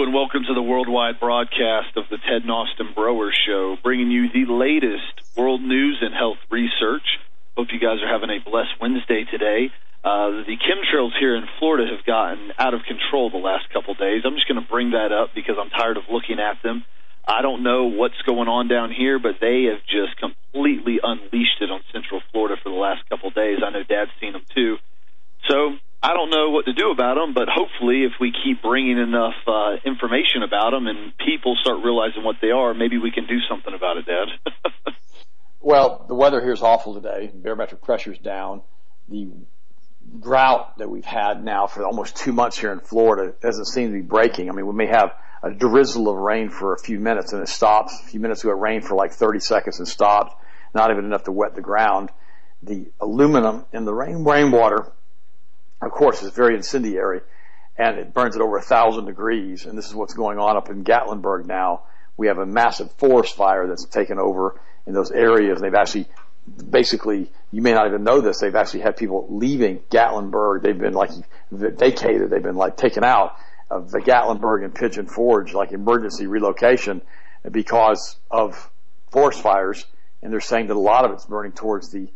and welcome to the worldwide broadcast of the Ted Austin Brower Show, bringing you the latest world news and health research. Hope you guys are having a blessed Wednesday today. The chemtrails here in Florida have gotten out of control the last couple days. I'm just going to bring that up because I'm tired of looking at them. I don't know what's going on down here, but they have just completely unleashed it on Central Florida for the last couple days. I know Dad's seen them too. So I don't know what to do about them, but hopefully if we keep bringing enough information about them and people start realizing what they are, maybe we can do something about it, Dad. Well, the weather here is awful today. Barometric pressure's down. The drought that we've had now for almost 2 months here in Florida doesn't seem to be breaking. I mean, we may have a drizzle of rain for a few minutes and it stops. A few minutes ago it rained for like 30 seconds and stopped, not even enough to wet the ground. The aluminum in the rainwater, of course, is very incendiary, and it burns at over 1,000 degrees, and this is what's going on up in Gatlinburg now. We have a massive forest fire that's taken over in those areas. They've actually, basically, you may not even know this, they've actually had people leaving Gatlinburg. They've been like vacated, they've been like taken out of the Gatlinburg and Pigeon Forge, like emergency relocation, because of forest fires, and they're saying that a lot of it's burning towards the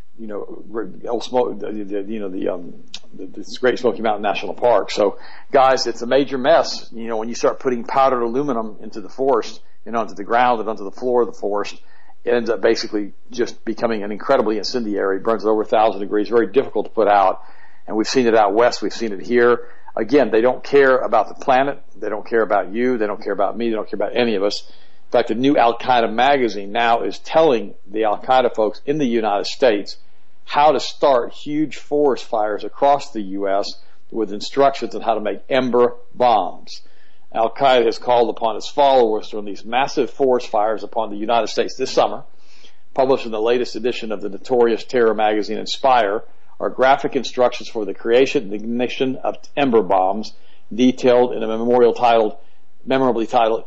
Great Smoky Mountain National Park. So, guys, it's a major mess. You know, when you start putting powdered aluminum into the forest and onto the ground and onto the floor of the forest, it ends up basically just becoming an incredibly incendiary. It burns at over 1,000 degrees, very difficult to put out. And we've seen it out west. We've seen it here. Again, they don't care about the planet. They don't care about you. They don't care about me. They don't care about any of us. In fact, the new Al-Qaeda magazine now is telling the Al-Qaeda folks in the United States how to start huge forest fires across the U.S. with instructions on how to make ember bombs. Al-Qaeda has called upon its followers to release massive forest fires upon the United States this summer. Published in the latest edition of the notorious terror magazine Inspire are graphic instructions for the creation and ignition of ember bombs, detailed in a memorial memorably titled,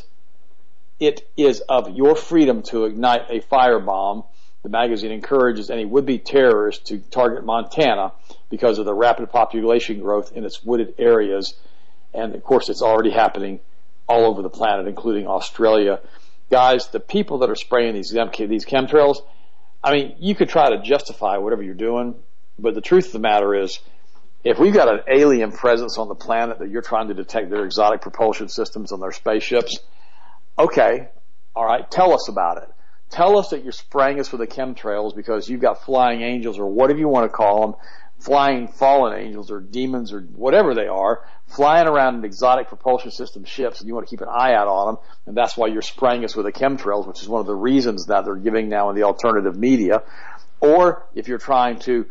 It is of your freedom to ignite a firebomb. The magazine encourages any would-be terrorists to target Montana because of the rapid population growth in its wooded areas. And, of course, it's already happening all over the planet, including Australia. Guys, the people that are spraying these chemtrails, I mean, you could try to justify whatever you're doing, but the truth of the matter is, if we've got an alien presence on the planet that you're trying to detect their exotic propulsion systems on their spaceships, okay, all right, tell us about it. Tell us that you're spraying us with the chemtrails because you've got flying angels or whatever you want to call them, flying fallen angels or demons or whatever they are, flying around in exotic propulsion system ships, and you want to keep an eye out on them, and that's why you're spraying us with the chemtrails, which is one of the reasons that they're giving now in the alternative media. Or if you're trying to,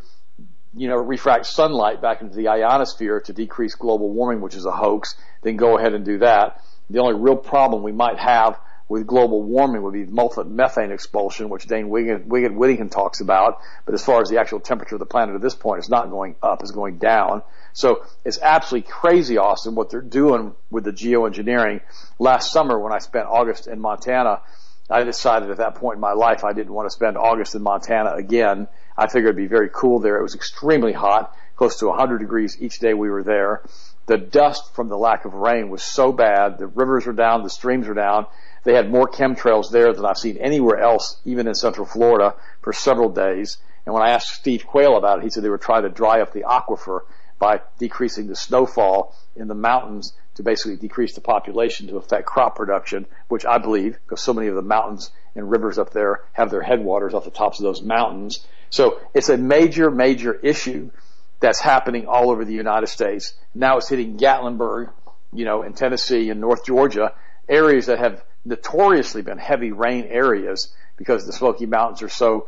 refract sunlight back into the ionosphere to decrease global warming, which is a hoax, then go ahead and do that. The only real problem we might have with global warming would be methane expulsion, which Dane Whittingham talks about. But as far as the actual temperature of the planet at this point, it's not going up, it's going down. So it's absolutely crazy, Austin, what they're doing with the geoengineering. Last summer, when I spent August in Montana, I decided at that point in my life I didn't want to spend August in Montana again. I figured it'd be very cool there. It was extremely hot, close to 100 degrees each day we were there. The dust from the lack of rain was so bad. The rivers were down, the streams were down. They had more chemtrails there than I've seen anywhere else, even in Central Florida, for several days. And when I asked Steve Quayle about it, he said they were trying to dry up the aquifer by decreasing the snowfall in the mountains to basically decrease the population to affect crop production, which I believe, because so many of the mountains and rivers up there have their headwaters off the tops of those mountains. So it's a major, major issue that's happening all over the United States. Now it's hitting Gatlinburg, in Tennessee and North Georgia, areas that have notoriously been heavy rain areas because the Smoky Mountains are so,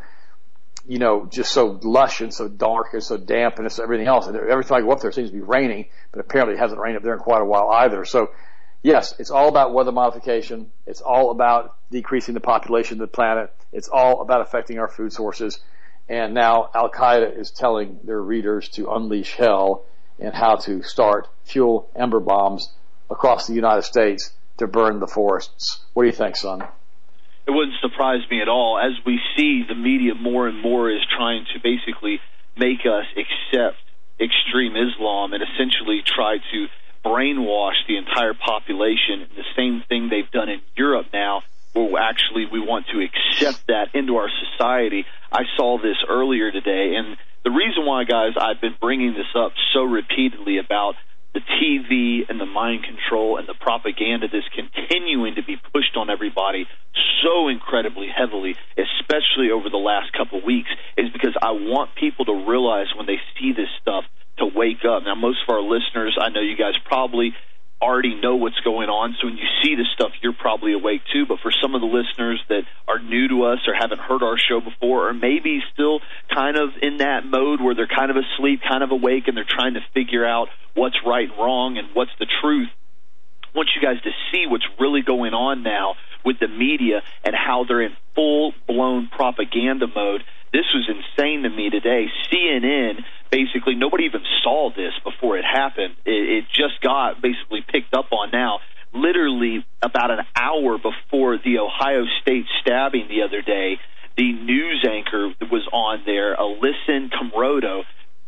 just so lush and so dark and so damp and so everything else. And every time I go up there, it seems to be raining, but apparently it hasn't rained up there in quite a while either. So, yes, it's all about weather modification. It's all about decreasing the population of the planet. It's all about affecting our food sources. And now Al-Qaeda is telling their readers to unleash hell and how to start fuel ember bombs across the United States to burn the forests. What do you think, son? It wouldn't surprise me at all. As we see, the media more and more is trying to basically make us accept extreme Islam and essentially try to brainwash the entire population. And the same thing they've done in Europe now, where actually we want to accept that into our society. I saw this earlier today, and the reason why, guys, I've been bringing this up so repeatedly about the TV and the mind control and the propaganda that's continuing to be pushed on everybody so incredibly heavily, especially over the last couple of weeks, is because I want people to realize when they see this stuff to wake up. Now, most of our listeners, I know you guys probably already know what's going on, so when you see this stuff, you're probably awake too. But for some of the listeners that are new to us or haven't heard our show before, or maybe still kind of in that mode where they're kind of asleep, kind of awake, and they're trying to figure out what's right and wrong and what's the truth, I want you guys to see what's really going on now with the media and how they're in full-blown propaganda mode. This was insane to me today. CNN, basically, nobody even saw this before it happened. It just got basically picked up on now. Literally about an hour before the Ohio State stabbing the other day, the news anchor that was on there, Alyson Camrodo,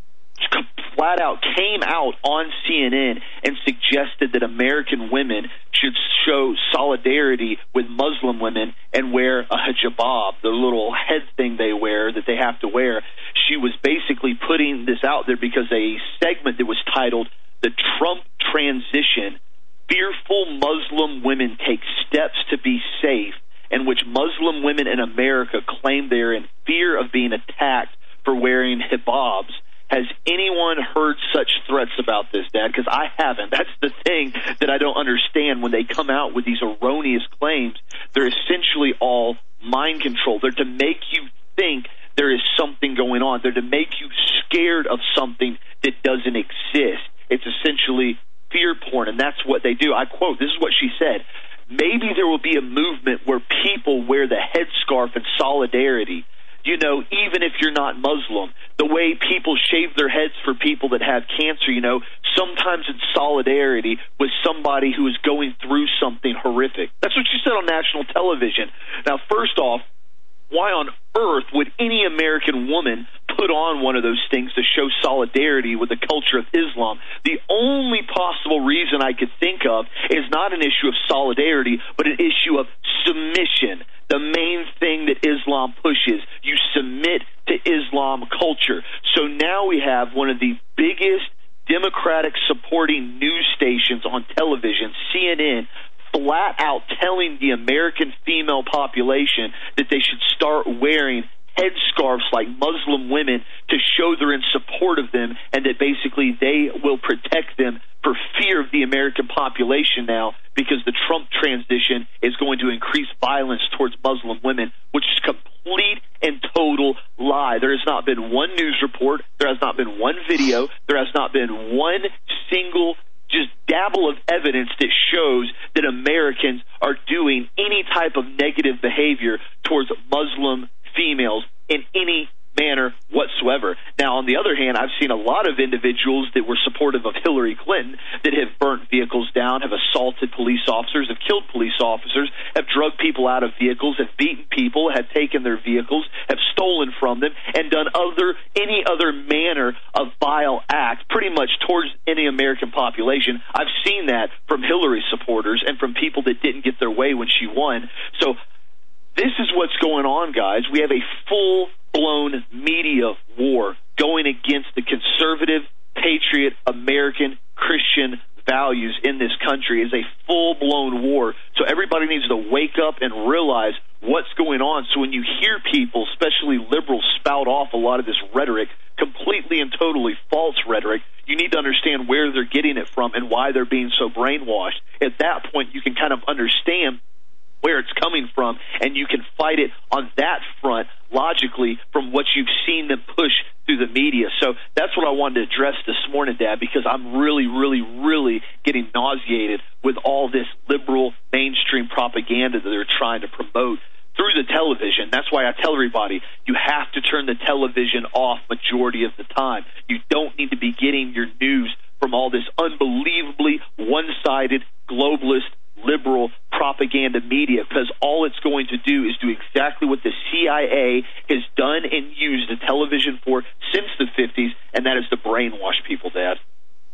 flat out came out on CNN and suggested that American women should show solidarity with Muslim women and wear a hijab, the little head thing they wear that they have to wear. She was basically putting this out there because a segment that was titled "The Trump Transition: Fearful Muslim Women Take Steps to Be Safe," in which Muslim women in America claim they're in fear of being attacked for wearing hijabs. Has anyone heard such threats about this, Dad? Because I haven't. That's the thing that I don't understand when they come out with these erroneous claims. They're essentially all mind control. They're to make you think there is something going on. They're to make you scared of something that doesn't exist. It's essentially fear porn, and that's what they do. I quote, this is what she said: "Maybe there will be a movement where people wear the headscarf in solidarity. You know, even if you're not Muslim, the way people shave their heads for people that have cancer, you know, sometimes in solidarity with somebody who is going through something horrific." That's what she said on national television. Now, first off, why on earth would any American woman put on one of those things to show solidarity with the culture of Islam? The only possible reason I could think of is not an issue of solidarity, but an issue of submission. The main thing that Islam pushes, you submit to Islam culture. So now we have one of the biggest Democratic supporting news stations on television, CNN, flat out telling the American female population that they should start wearing headscarves like Muslim women to show they're in support of them, and that basically they will protect them for fear of the American population now, because the Trump transition is going to increase violence towards Muslim women, which is complete and total lie. There has not been one news report. There has not been one video. There has not been one single just dabble of evidence that shows that Americans are doing any type of negative behavior towards Muslim females in any manner whatsoever. Now, on the other hand, I've seen a lot of individuals that were supportive of Hillary Clinton that have burnt vehicles down, have assaulted police officers, have killed police officers, have drugged people out of vehicles, have beaten people, have taken their vehicles, have stolen from them, and done any other manner of vile act pretty much towards any American population. I've seen that from Hillary supporters and from people that didn't get their way when she won. So this is what's going on, guys. We have a full-blown media war going against the conservative, patriot, American, Christian values in this country. Is a full-blown war. So everybody needs to wake up and realize what's going on. So when you hear people, especially liberals, spout off a lot of this rhetoric, completely and totally false rhetoric, you need to understand where they're getting it from and why they're being so brainwashed. At that point, you can kind of understand where it's coming from, and you can fight it on that front logically from what you've seen them push through the media. So that's what I wanted to address this morning, Dad, because I'm really, really, really getting nauseated with all this liberal mainstream propaganda that they're trying to promote through the television. That's why I tell everybody, you have to turn the television off majority of the time. You don't need to be getting your news from all this unbelievably one-sided, globalist, liberal propaganda media, because all it's going to do is do exactly what the CIA has done and used the television for since the 50s, and that is to brainwash people, Dad.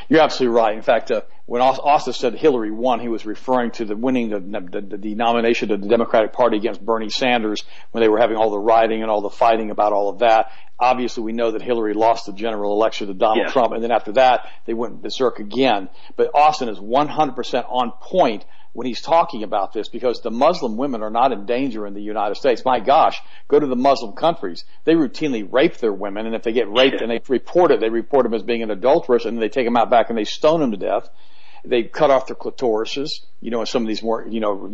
You're absolutely right. In fact, when Austin said Hillary won, he was referring to the winning the nomination to the Democratic Party against Bernie Sanders when they were having all the rioting and all the fighting about all of that. Obviously, we know that Hillary lost the general election to Donald Trump, and then after that, they went berserk again. But Austin is 100% on point when he's talking about this, because the Muslim women are not in danger in the United States. My gosh, go to the Muslim countries. They routinely rape their women, and if they get raped and they report them as being an adulteress, and they take them out back and they stone them to death. They cut off their clitorises, in some of these more,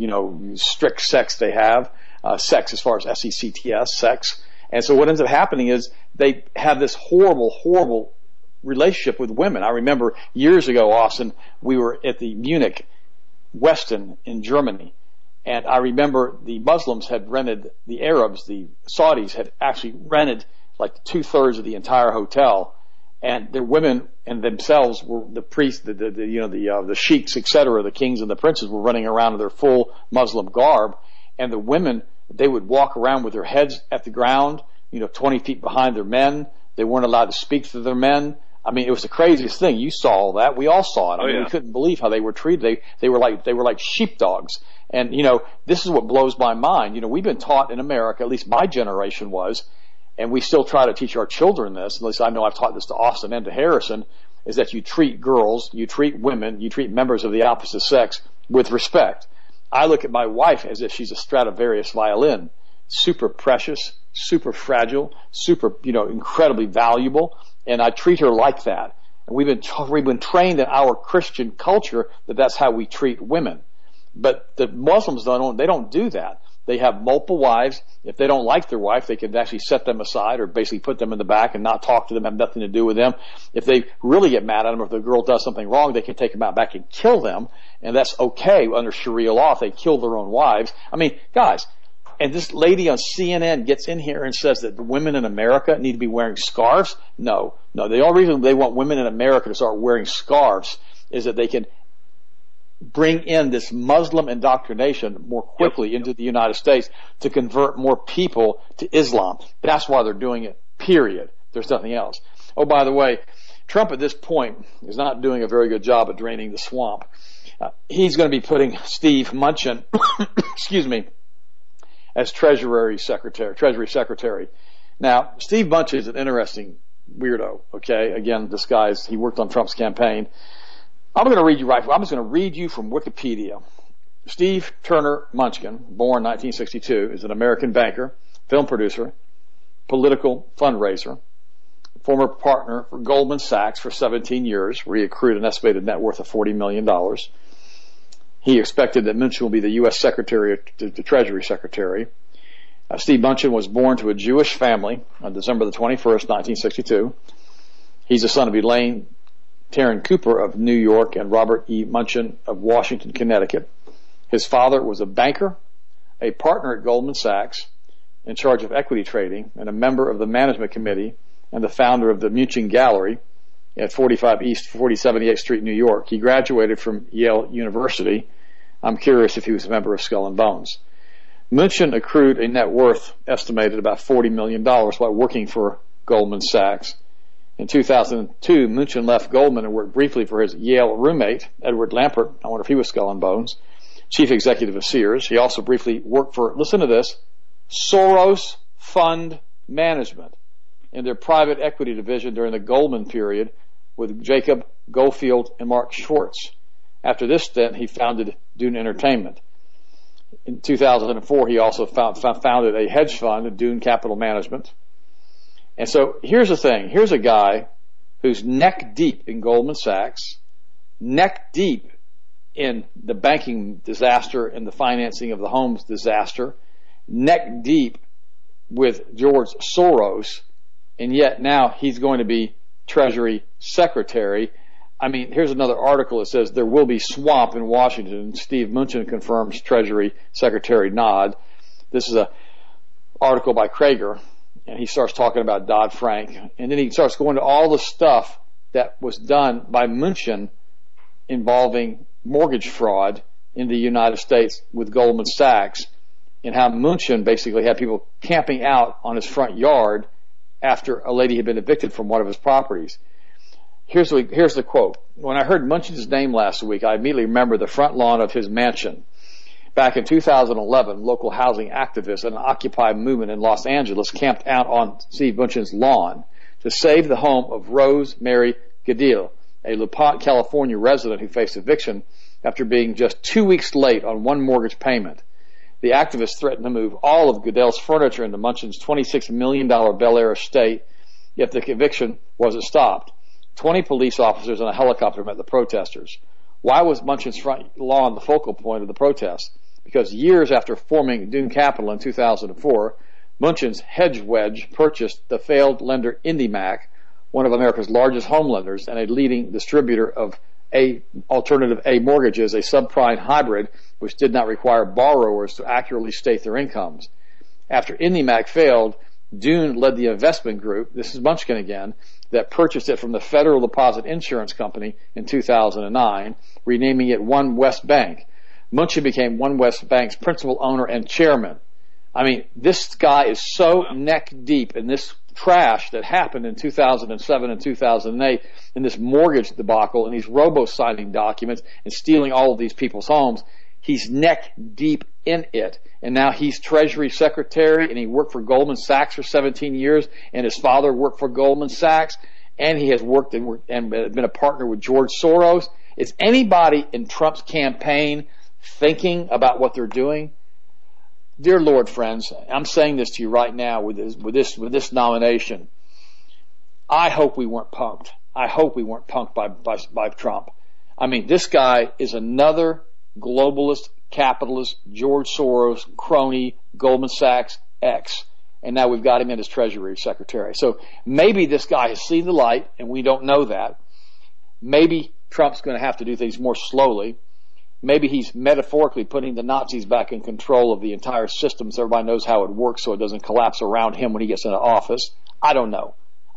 strict sex they have, sex as far as SECTS, sex. And so what ends up happening is they have this horrible, horrible relationship with women. I remember years ago, Austin, we were at the Munich Westin in Germany, and I remember the Muslims had rented, the Arabs, the Saudis had actually rented like 2/3 of the entire hotel, and their women and themselves were the priests, the sheiks, etc., the kings and the princes were running around in their full Muslim garb, and the women, they would walk around with their heads at the ground, 20 feet behind their men. They weren't allowed to speak to their men. I mean, it was the craziest thing. You saw all that. We all saw it. I mean, we couldn't believe how they were treated. They were like sheepdogs. And, this is what blows my mind. We've been taught in America, at least my generation was, and we still try to teach our children this, at least I know I've taught this to Austin and to Harrison, is that you treat girls, you treat women, you treat members of the opposite sex with respect. I look at my wife as if she's a Stradivarius violin. Super precious, super fragile, super, incredibly valuable. And I treat her like that. And we've been trained in our Christian culture that that's how we treat women. But the Muslims they don't do that. They have multiple wives. If they don't like their wife, they can actually set them aside or basically put them in the back and not talk to them, have nothing to do with them. If they really get mad at them, or if the girl does something wrong, they can take them out back and kill them. And that's okay under Sharia law if they kill their own wives. I mean, guys, and this lady on CNN gets in here and says that the women in America need to be wearing scarves. No. The only reason they want women in America to start wearing scarves is that they can bring in this Muslim indoctrination more quickly into the United States to convert more people to Islam. That's why they're doing it, period. There's nothing else. Oh, by the way, Trump at this point is not doing a very good job of draining the swamp. He's going to be putting Steve Mnuchin, as Treasury Secretary. Now, Steve Mnuchin is an interesting weirdo, okay? Again, disguised. He worked on Trump's campaign. I'm just going to read you from Wikipedia. Steve Turner Mnuchin, born 1962, is an American banker, film producer, political fundraiser, former partner for Goldman Sachs for 17 years, where he accrued an estimated net worth of $40 million. He expected that Mnuchin will be the U.S. the Treasury Secretary. Steve Mnuchin was born to a Jewish family on December the 21st, 1962. He's the son of Elaine Taryn Cooper of New York and Robert E. Mnuchin of Washington, Connecticut. His father was a banker, a partner at Goldman Sachs, in charge of equity trading, and a member of the management committee and the founder of the Mnuchin Gallery at 45 East 4078th Street, New York. He graduated from Yale University. I'm curious if he was a member of Skull and Bones. Mnuchin accrued a net worth estimated about $40 million while working for Goldman Sachs. In 2002, Mnuchin left Goldman and worked briefly for his Yale roommate, Edward Lampert. I wonder if he was Skull and Bones, chief executive of Sears. He also briefly worked for, listen to this, Soros Fund Management in their private equity division during the Goldman period with Jacob Goldfield and Mark Schwartz. After this stint, he founded Dune Entertainment. In 2004, he also founded a hedge fund, Dune Capital Management. And so here's the thing. Here's a guy who's neck deep in Goldman Sachs, neck deep in the banking disaster and the financing of the homes disaster, neck deep with George Soros, and yet now he's going to be Treasury Secretary. I mean, here's another article that says there will be swamp in Washington. Steve Mnuchin confirms Treasury Secretary nod. This is an article by Krager, and he starts talking about Dodd-Frank. And then he starts going to all the stuff that was done by Mnuchin involving mortgage fraud in the United States with Goldman Sachs, and how Mnuchin basically had people camping out on his front yard after a lady had been evicted from one of his properties. Here's the quote. When I heard Munchin's name last week, I immediately remembered the front lawn of his mansion. Back in 2011, local housing activists and an Occupy movement in Los Angeles camped out on Steve Munchin's lawn to save the home of Rose Mary Goodell, a LaPont, California resident who faced eviction after being just 2 weeks late on one mortgage payment. The activists threatened to move all of Goodell's furniture into Munchin's $26 million Bel Air estate if the eviction wasn't stopped. 20 police officers and a helicopter met the protesters. Why was Munchin's front lawn the focal point of the protest? Because years after forming Dune Capital in 2004, Munchin's hedge wedge purchased the failed lender IndyMac, one of America's largest home lenders and a leading distributor of alternative A mortgages, a subprime hybrid which did not require borrowers to accurately state their incomes. After IndyMac failed, Dune led the investment group, this is Munchin again, that purchased it from the Federal Deposit Insurance Company in 2009, renaming it One West Bank. Munchin became One West Bank's principal owner and chairman. I mean, this guy is so neck deep in this trash that happened in 2007 and 2008 in this mortgage debacle and these robo-signing documents and stealing all of these people's homes. He's neck deep in it. And now he's Treasury Secretary, and he worked for Goldman Sachs for 17 years, and his father worked for Goldman Sachs, and he has worked and been a partner with George Soros. Is anybody in Trump's campaign thinking about what they're doing? Dear Lord, friends, I'm saying this to you right now with this nomination. I hope we weren't punked. I hope we weren't punked by Trump. I mean, this guy is another globalist, capitalist, George Soros, crony, Goldman Sachs, X. And now we've got him in as Treasury Secretary. So maybe this guy has seen the light, and we don't know that. Maybe Trump's going to have to do things more slowly. Maybe he's metaphorically putting the Nazis back in control of the entire system so everybody knows how it works so it doesn't collapse around him when he gets into office. I don't know.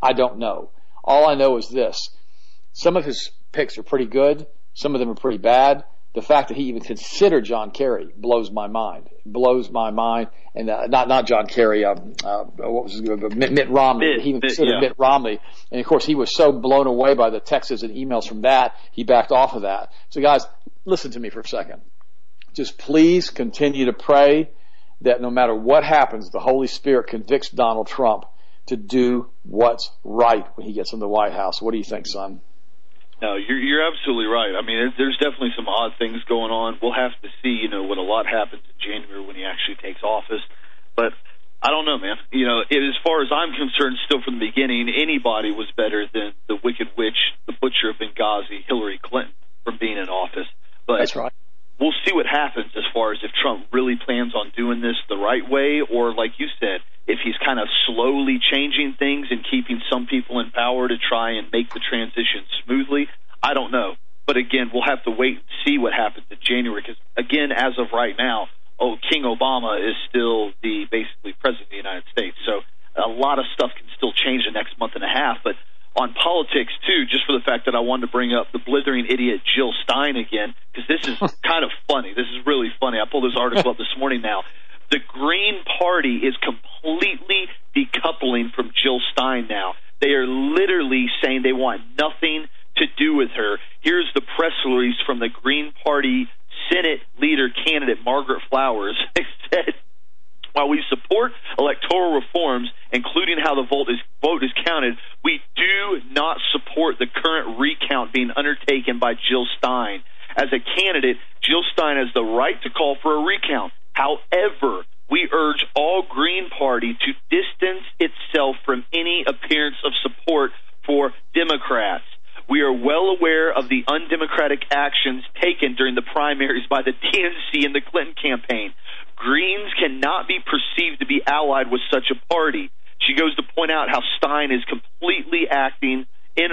All I know is this. Some of his picks are pretty good. Some of them are pretty bad. The fact that he even considered John Kerry blows my mind. It blows my mind. And not John Kerry, what was his name? Mitt Romney. He even considered Mitt Romney. And of course, he was so blown away by the texts and emails from that, he backed off of that. So guys, listen to me for a second. Just please continue to pray that no matter what happens, the Holy Spirit convicts Donald Trump to do what's right when he gets in the White House. What do you think, son? No, you're absolutely right. I mean, there's definitely some odd things going on. We'll have to see, what a lot happens in January when he actually takes office. But I don't know, man. As far as I'm concerned, still from the beginning, anybody was better than the wicked witch, the butcher of Benghazi, Hillary Clinton, from being in office. But that's right. We'll see what happens as far as if Trump really plans on doing this the right way, or like you said, if he's kind of slowly changing things and keeping some people in power to try and make the transition smoothly. I don't know. But again, we'll have to wait and see what happens in January because, again, as of right now, King Obama is still the basically president of the United States. So a lot of stuff can still change the next month and a half. But on politics, too, just for the fact that I wanted to bring up the blithering idiot Jill Stein again, because this is kind of funny. This is really funny. I pulled this article up this morning now. The Green Party is completely decoupling from Jill Stein now. They are literally saying they want nothing to do with her. Here's the press release from the Green Party Senate leader candidate, Margaret Flowers. They said, while we support electoral reforms, including how the vote is counted, we do not support the current recount being undertaken by Jill Stein. As a candidate, Jill Stein has the right to call for a recount. However, we urge all Green Party to distance itself from any appearance of support for Democrats. We are well aware of the undemocratic actions taken during the primaries by the DNC and the Clinton campaign. Greens cannot be perceived to be allied with such a party. She goes to point out how Stein is completely acting in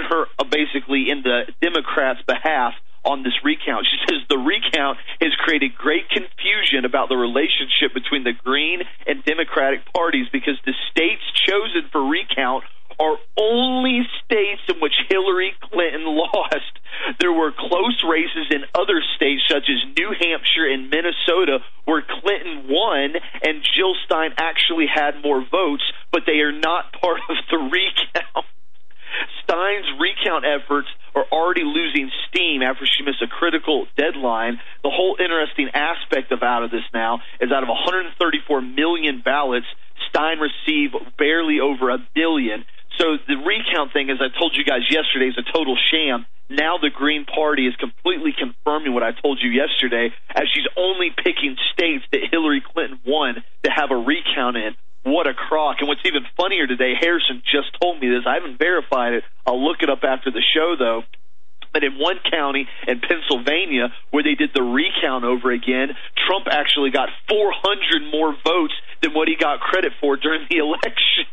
the Democrats' behalf on this recount. She says the recount has created great confusion about the relationship between the Green and Democratic parties because the states chosen for recount are only states in which Hillary Clinton lost. There were close races in other states such as New Hampshire and Minnesota where Clinton won and Jill Stein actually had more votes, but they are not part of the recount. Stein's recount efforts are already losing steam after she missed a critical deadline. The whole interesting aspect out of this now is out of 134 million ballots, Stein received barely over 1 billion. So the recount thing, as I told you guys yesterday, is a total sham. Now the Green Party is completely confirming what I told you yesterday, as she's only picking states that Hillary Clinton won to have a recount in. What a crock. And what's even funnier today, Harrison just told me this. I haven't verified it. I'll look it up after the show, though. But in one county in Pennsylvania where they did the recount over again, Trump actually got 400 more votes than what he got credit for during the election.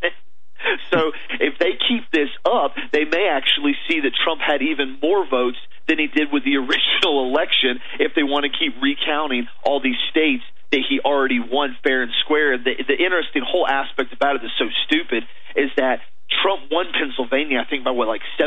So if they keep this up, they may actually see that Trump had even more votes than he did with the original election if they want to keep recounting all these states that he already won fair and square. The interesting whole aspect about it is so stupid is that Trump won Pennsylvania, I think, by,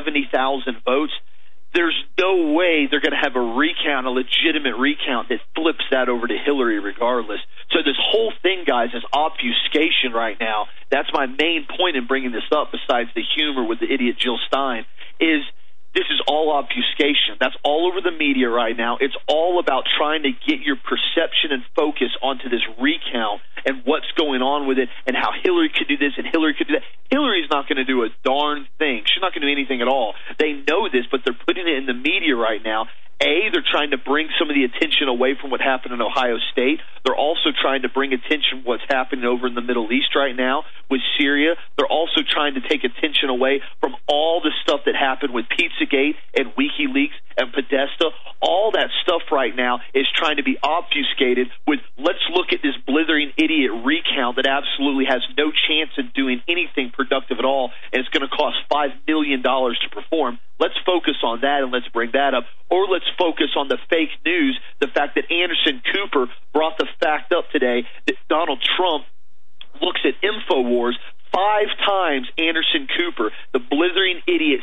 70,000 votes. There's no way they're going to have a recount, a legitimate recount that flips that over to Hillary regardless. So this whole thing, guys, is obfuscation right now. That's my main point in bringing this up, besides the humor with the idiot Jill Stein, is this is all obfuscation. That's all over the media right now. It's all about trying to get your perception and focus onto this recount and what's going on with it and how Hillary could do this and Hillary could do that. Hillary's not going to do a darn thing. She's not going to do anything at all. They know this, but they're putting it in the media right now. They're trying to bring some of the attention away from what happened in Ohio State. They're also trying to bring attention what's happening over in the Middle East right now with Syria. They're also trying to take attention away from all the stuff that happened with Pizzagate and WikiLeaks and Podesta. All that stuff right now is trying to be obfuscated with, let's look at this blithering idiot recount that absolutely has no chance of doing anything productive at all, and it's going to cost $5 million to perform. Let's focus on that and let's bring that up. Or let's focus on the fake news, the fact that Anderson Cooper brought the fact up today that Donald Trump looks at InfoWars 5 times. Anderson Cooper, the blithering idiot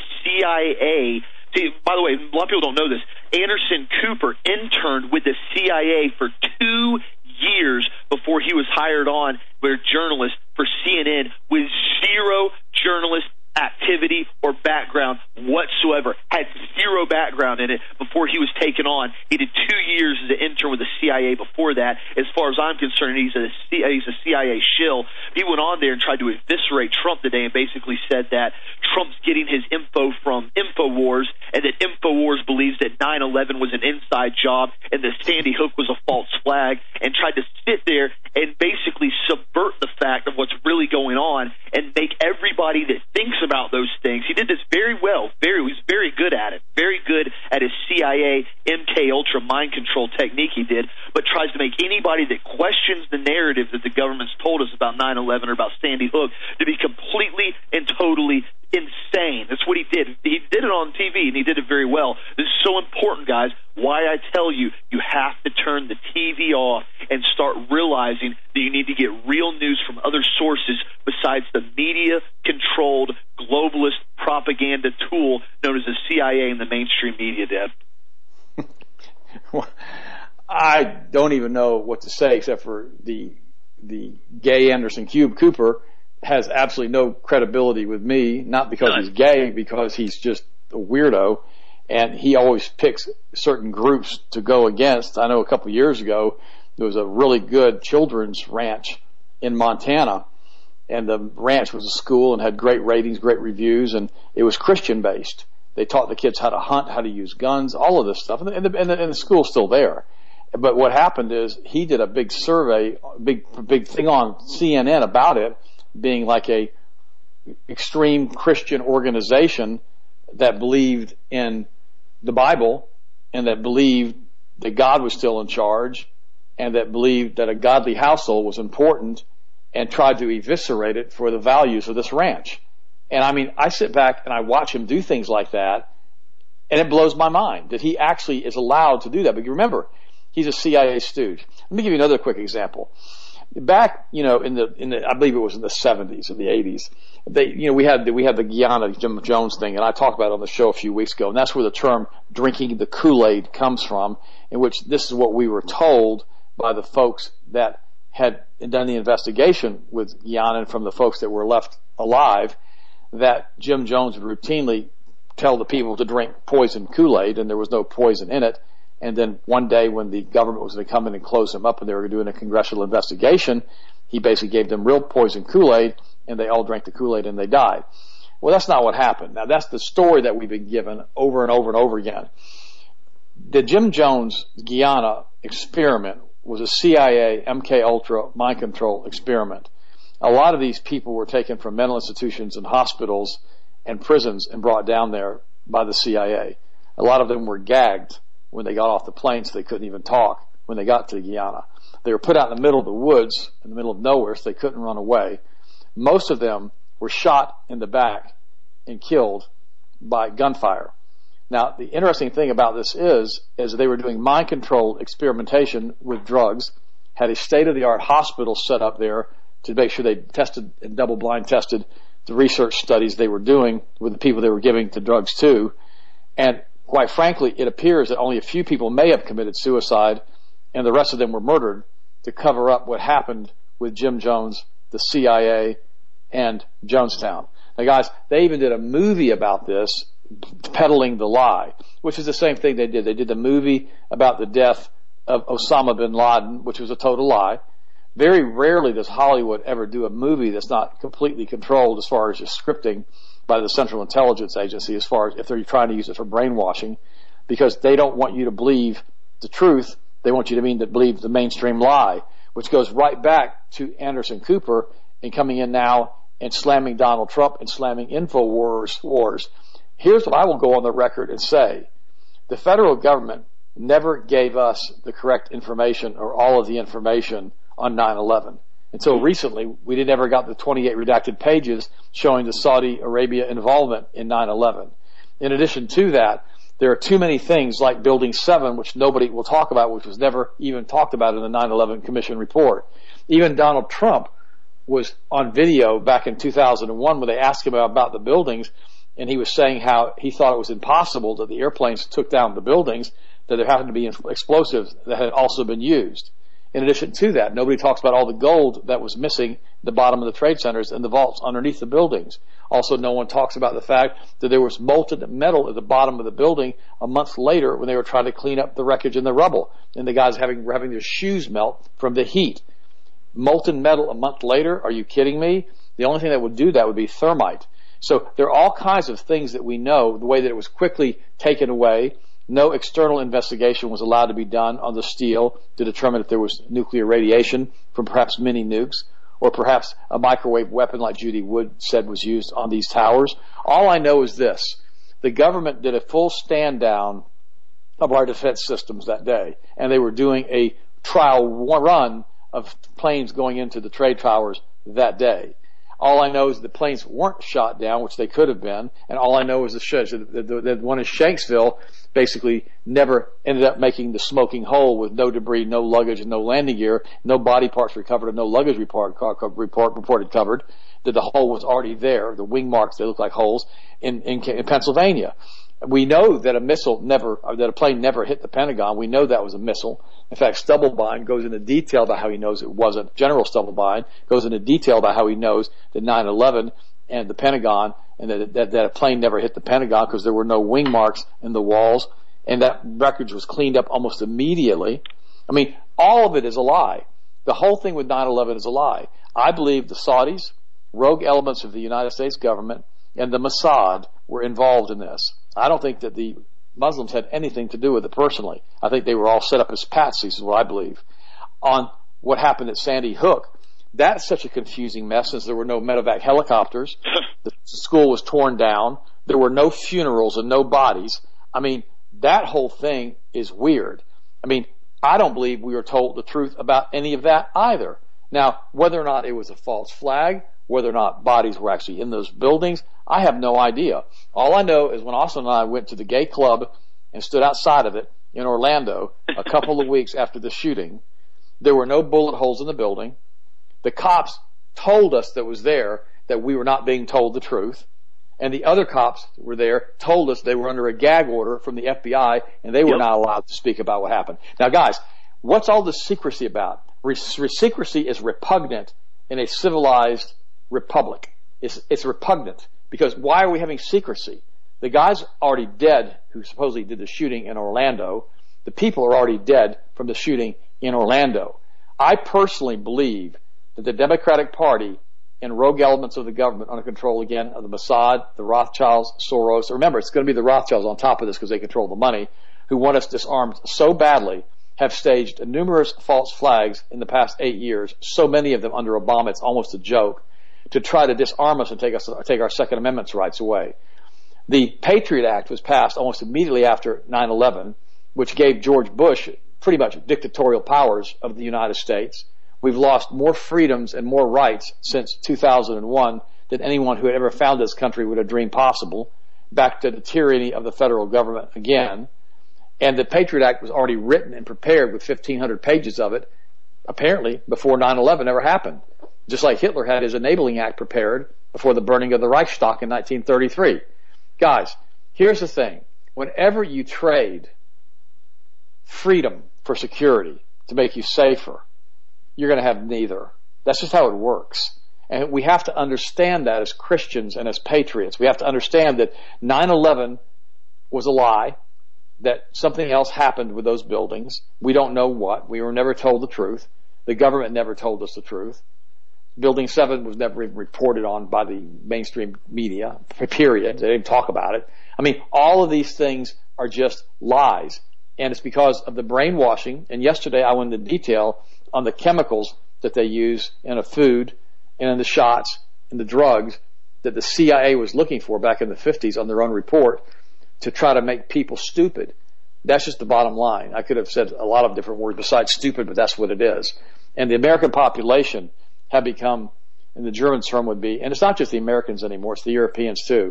CIA. See, by the way, a lot of people don't know this. Anderson Cooper interned with the CIA for 2 years before he was hired on as a journalist for CNN with zero journalist activity or background whatsoever, had zero background in it before he was taken on. He did 2 years as an intern with the CIA before that. As far as I'm concerned, he's a CIA shill. He went on there and tried to eviscerate Trump today and basically said that Trump's getting his info from InfoWars and that InfoWars believes that 9/11 was an inside job and that Sandy Hook was a false flag, and tried to sit there and basically subvert the fact of what's really going on and make everybody that thinks about those things. He did this very well. He was very good at it. Very good at his CIA MK Ultra mind control technique he did, but tries to make anybody that questions the narrative that the government's told us about 9/11 or about Sandy Hook to be completely and totally insane. That's what he did. He did it on TV, and he did it very well. This is so important, guys. Why I tell you, you have to turn the TV off and start realizing that you need to get real news from other sources besides the media-controlled globalist propaganda tool known as the CIA and the mainstream media, Deb. Well, I don't even know what to say except for the gay Anderson Cooper has absolutely no credibility with me, not because he's gay, because he's just a weirdo, and he always picks certain groups to go against. I know a couple of years ago there was a really good children's ranch in Montana, and the ranch was a school and had great ratings, great reviews, and it was Christian-based. They taught the kids how to hunt, how to use guns, all of this stuff, and the school's still there. But what happened is he did a big survey, big thing on CNN about it, being like a extreme Christian organization that believed in the Bible and that believed that God was still in charge and that believed that a godly household was important, and tried to eviscerate it for the values of this ranch. And I mean, I sit back and I watch him do things like that, and it blows my mind that he actually is allowed to do that. But you remember, he's a CIA stooge. Let me give you another quick example. Back, in the I believe it was in the 70s or the 80s, we had the Guyana Jim Jones thing, and I talked about it on the show a few weeks ago, and that's where the term drinking the Kool-Aid comes from, in which this is what we were told by the folks that had done the investigation with Guyana and from the folks that were left alive, that Jim Jones would routinely tell the people to drink poison Kool-Aid, and there was no poison in it. And then one day when the government was going to come in and close them up and they were doing a congressional investigation, he basically gave them real poison Kool-Aid, and they all drank the Kool-Aid and they died. Well, that's not what happened. Now, that's the story that we've been given over and over and over again. The Jim Jones Guyana experiment was a CIA MK Ultra mind control experiment. A lot of these people were taken from mental institutions and hospitals and prisons and brought down there by the CIA. A lot of them were gagged when they got off the plane, so they couldn't even talk when they got to Guyana. They were put out in the middle of the woods, in the middle of nowhere, so they couldn't run away. Most of them were shot in the back and killed by gunfire. Now, the interesting thing about this is they were doing mind-controlled experimentation with drugs, had a state-of-the-art hospital set up there to make sure they tested and double-blind tested the research studies they were doing with the people they were giving the drugs to. And quite frankly, it appears that only a few people may have committed suicide, and the rest of them were murdered to cover up what happened with Jim Jones, the CIA, and Jonestown. Now, guys, they even did a movie about this, peddling the lie, which is the same thing they did. They did the movie about the death of Osama bin Laden, which was a total lie. Very rarely does Hollywood ever do a movie that's not completely controlled as far as just scripting by the Central Intelligence Agency, as far as if they're trying to use it for brainwashing, because they don't want you to believe the truth. They want you to believe the mainstream lie, which goes right back to Anderson Cooper and coming in now and slamming Donald Trump and slamming InfoWars. Here's what I will go on the record and say. The federal government never gave us the correct information or all of the information on 9/11. Until recently, we never got the 28 redacted pages showing the Saudi Arabia involvement in 9/11. In addition to that, there are too many things like Building 7, which nobody will talk about, which was never even talked about in the 9/11 Commission report. Even Donald Trump was on video back in 2001 when they asked him about the buildings, and he was saying how he thought it was impossible that the airplanes took down the buildings, that there happened to be explosives that had also been used. In addition to that, nobody talks about all the gold that was missing at the bottom of the trade centers and the vaults underneath the buildings. Also, no one talks about the fact that there was molten metal at the bottom of the building a month later when they were trying to clean up the wreckage and the rubble, and the guys were having their shoes melt from the heat. Molten metal a month later? Are you kidding me? The only thing that would do that would be thermite. So there are all kinds of things that we know, the way that it was quickly taken away. No external investigation was allowed to be done on the steel to determine if there was nuclear radiation from perhaps mini nukes or perhaps a microwave weapon like Judy Wood said was used on these towers. All I know is this. The government did a full stand down of our defense systems that day, and they were doing a trial run of planes going into the trade towers that day. All I know is the planes weren't shot down, which they could have been, and all I know is the one in Shanksville basically never ended up making the smoking hole with no debris, no luggage, and no landing gear, no body parts recovered, and no luggage reported covered, that the hole was already there, the wing marks, they look like holes, in Pennsylvania. We know that a plane never hit the Pentagon. We know that was a missile. In fact, Stubblebine goes into detail about how he knows it wasn't. General Stubblebine goes into detail about how he knows that 9/11 and the Pentagon, and that a plane never hit the Pentagon because there were no wing marks in the walls, and that wreckage was cleaned up almost immediately. I mean, all of it is a lie. The whole thing with 9/11 is a lie. I believe the Saudis, rogue elements of the United States government, and the Mossad were involved in this. I don't think that the Muslims had anything to do with it personally. I think they were all set up as patsies is what I believe. On what happened at Sandy Hook, that's such a confusing mess since there were no medevac helicopters. The school was torn down. There were no funerals and no bodies. I mean, that whole thing is weird. I mean, I don't believe we were told the truth about any of that either. Now, whether or not it was a false flag, whether or not bodies were actually in those buildings, I have no idea. All I know is when Austin and I went to the gay club and stood outside of it in Orlando a couple of weeks after the shooting, there were no bullet holes in the building. The cops told us that was there that we were not being told the truth. And the other cops that were there told us they were under a gag order from the FBI and they were not allowed to speak about what happened. Now, guys, what's all this secrecy about? Secrecy is repugnant in a civilized republic. It's repugnant because why are we having secrecy? The guy's already dead who supposedly did the shooting in Orlando. The people are already dead from the shooting in Orlando. I personally believe that the Democratic Party and rogue elements of the government under control, again, of the Mossad, the Rothschilds, Soros. Remember, it's going to be the Rothschilds on top of this because they control the money, who want us disarmed so badly, have staged numerous false flags in the past 8 years, so many of them under Obama, it's almost a joke, to try to disarm us and take our Second Amendment rights away. The Patriot Act was passed almost immediately after 9/11, which gave George Bush pretty much dictatorial powers of the United States. We've lost more freedoms and more rights since 2001 than anyone who had ever founded this country would have dreamed possible, back to the tyranny of the federal government again. And the Patriot Act was already written and prepared with 1,500 pages of it, apparently, before 9/11 ever happened. Just like Hitler had his Enabling Act prepared before the burning of the Reichstag in 1933. Guys, here's the thing. Whenever you trade freedom for security to make you safer, you're going to have neither. That's just how it works. And we have to understand that as Christians and as patriots. We have to understand that 9/11 was a lie, that something else happened with those buildings. We don't know what. We were never told the truth. The government never told us the truth. Building 7 was never even reported on by the mainstream media, period. They didn't talk about it. I mean, all of these things are just lies. And it's because of the brainwashing. And yesterday I went into detail on the chemicals that they use in a food and in the shots and the drugs that the CIA was looking for back in the 50s on their own report to try to make people stupid. That's just the bottom line. I could have said a lot of different words besides stupid, but that's what it is. And the American population have become, and the German term would be, and it's not just the Americans anymore, it's the Europeans too.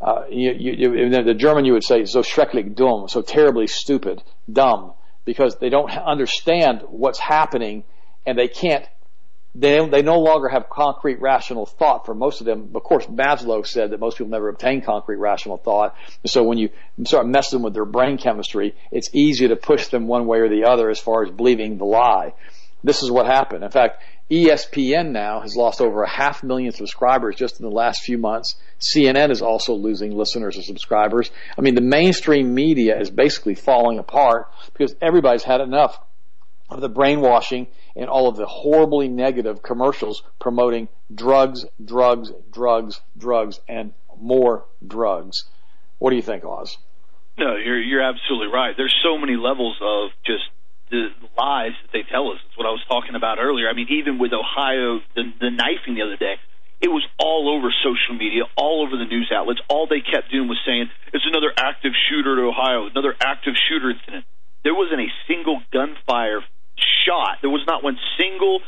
In the German you would say, so schrecklich dumm, so terribly stupid, dumb, because they don't understand what's happening, and they no longer have concrete rational thought for most of them. Of course, Maslow said that most people never obtain concrete rational thought. So when you start messing with their brain chemistry, it's easy to push them one way or the other as far as believing the lie. This is what happened. In fact, ESPN now has lost over 500,000 subscribers just in the last few months. CNN is also losing listeners and subscribers. I mean, the mainstream media is basically falling apart because everybody's had enough of the brainwashing and all of the horribly negative commercials promoting drugs, drugs, drugs, drugs, and more drugs. What do you think, Oz? No, you're absolutely right. There's so many levels of just the lies that they tell us. It's what I was talking about earlier. I mean, even with Ohio, the knifing the other day, it was all over social media, all over the news outlets. All they kept doing was saying, it's another active shooter at Ohio, another active shooter incident. There wasn't a single gunfire shot. There was not one single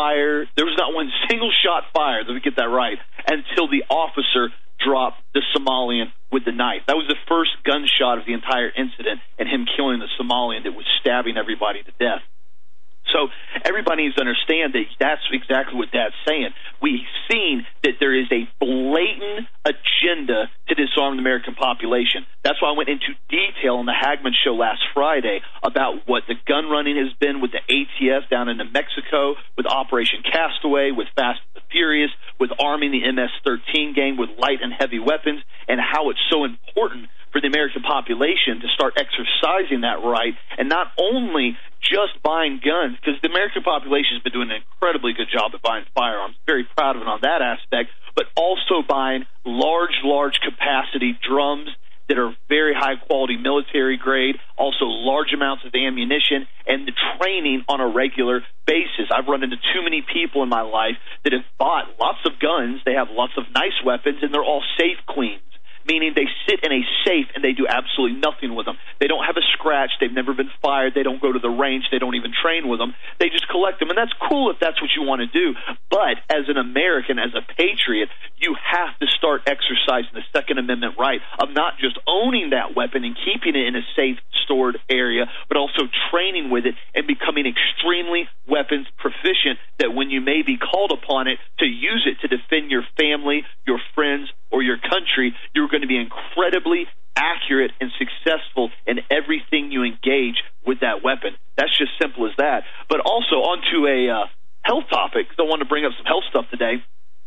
shot fired, let me get that right, until the officer dropped the Somalian with the knife. That was the first gunshot of the entire incident, and him killing the Somalian that was stabbing everybody to death. So everybody needs to understand that that's exactly what Dad's saying. We've seen that there is a blatant agenda to disarm the American population. That's why I went into detail on the Hagman Show last Friday about what the gun running has been with the ATF down in New Mexico, with Operation Castaway, with Fast and the Furious, with arming the MS-13 gang with light and heavy weapons, and how it's so important for the American population to start exercising that right, and not only just buying guns, because the American population has been doing an incredibly good job at buying firearms, very proud of it on that aspect, but also buying large capacity drums that are very high quality military grade, also large amounts of ammunition, and the training on a regular basis. I've run into too many people in my life that have bought lots of guns, they have lots of nice weapons, and they're all safe cleans, meaning they sit in a safe and they do absolutely nothing with them. They don't have a scratch. They've never been fired. They don't go to the range. They don't even train with them. They just collect them, and that's cool if that's what you want to do. But as an American, as a patriot, you have to start exercising the Second Amendment right of not just owning that weapon and keeping it in a safe, stored area, but also training with it and becoming extremely weapons proficient, that when you may be called upon it to use it to defend your family, your friends, or your country, you're going to be incredibly accurate and successful in everything you engage with that weapon. That's just simple as that. But also onto a health topic, because I want to bring up some health stuff today.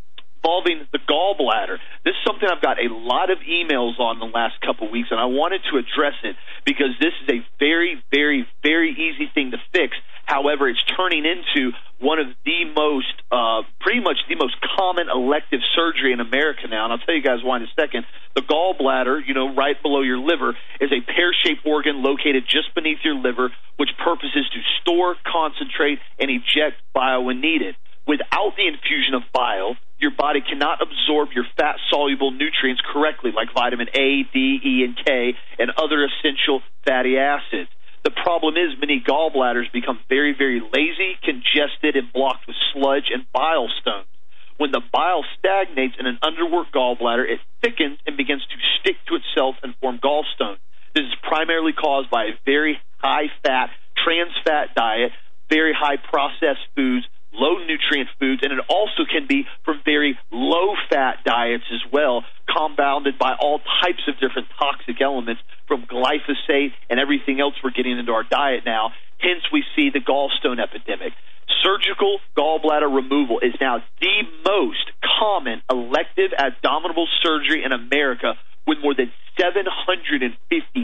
involving the gallbladder. This is something I've got a lot of emails on the last couple of weeks, and I wanted to address it because this is a very, very, very easy thing to fix. However, it's turning into one of the most, pretty much the most common elective surgery in America now, and I'll tell you guys why in a second. The gallbladder, right below your liver, is a pear-shaped organ located just beneath your liver, which purposes to store, concentrate, and eject bile when needed. Without the infusion of bile, your body cannot absorb your fat-soluble nutrients correctly, like vitamin A, D, E, and K, and other essential fatty acids. The problem is many gallbladders become very, very lazy, congested, and blocked with sludge and bile stones. When the bile stagnates in an underworked gallbladder, it thickens and begins to stick to itself and form gallstones. This is primarily caused by a very high-fat, trans-fat diet, very high processed foods, low-nutrient foods, and it also can be from very low-fat diets as well, compounded by all types of different toxic elements from glyphosate and everything else we're getting into our diet now. Hence, we see the gallstone epidemic. Surgical gallbladder removal is now the most common elective abdominal surgery in America, with more than 750,000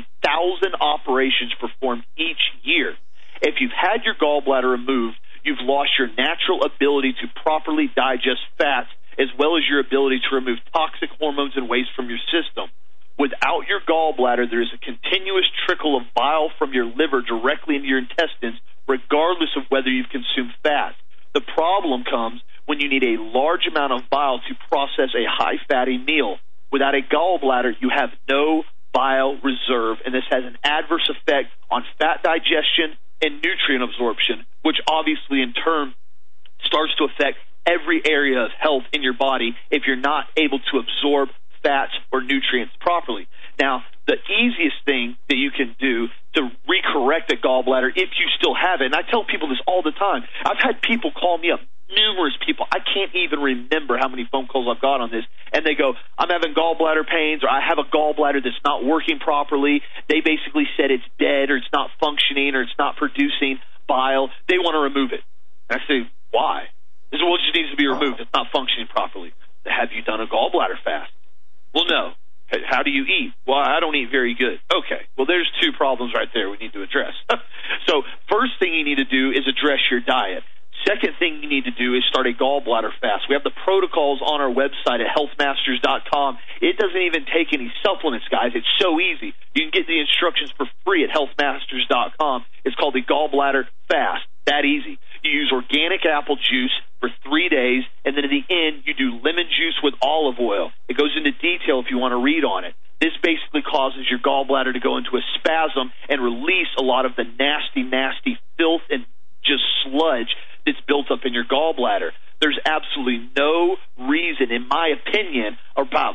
operations performed each year. If you've had your gallbladder removed, you've lost your natural ability to properly digest fats, as well as your ability to remove toxic hormones and waste from your system. Without your gallbladder, there is a continuous trickle of bile from your liver directly into your intestines, regardless of whether you've consumed fat. The problem comes when you need a large amount of bile to process a high-fatty meal. Without a gallbladder, you have no bile reserve, and this has an adverse effect on fat digestion and nutrient absorption, which obviously in turn starts to affect every area of health in your body if you're not able to absorb fats or nutrients properly. Now, the easiest thing that you can do to recorrect a gallbladder, if you still have it, and I tell people this all the time, I've had people call me up, numerous people, I can't even remember how many phone calls I've got on this, and they go, I'm having gallbladder pains, or I have a gallbladder that's not working properly. They basically said it's dead, or it's not functioning, or it's not producing bile. They want to remove it. And I say, why? They say, well, it just needs to be removed. It's not functioning properly. Have you done a gallbladder fast? Well, no. How do you eat? Well, I don't eat very good. Okay. Well, there's two problems right there we need to address. So first thing you need to do is address your diet. Second thing you need to do is start a gallbladder fast. We have the protocols on our website at healthmasters.com. It doesn't even take any supplements, guys. It's so easy. You can get the instructions for free at healthmasters.com. It's called the gallbladder fast. That easy. You use organic apple juice for 3 days, and then at the end you do lemon juice with olive oil. It goes into detail if you want to read on it. This basically causes your gallbladder to go into a spasm and release a lot of the nasty, nasty filth and just sludge that's built up in your gallbladder. There's absolutely no reason, in my opinion, about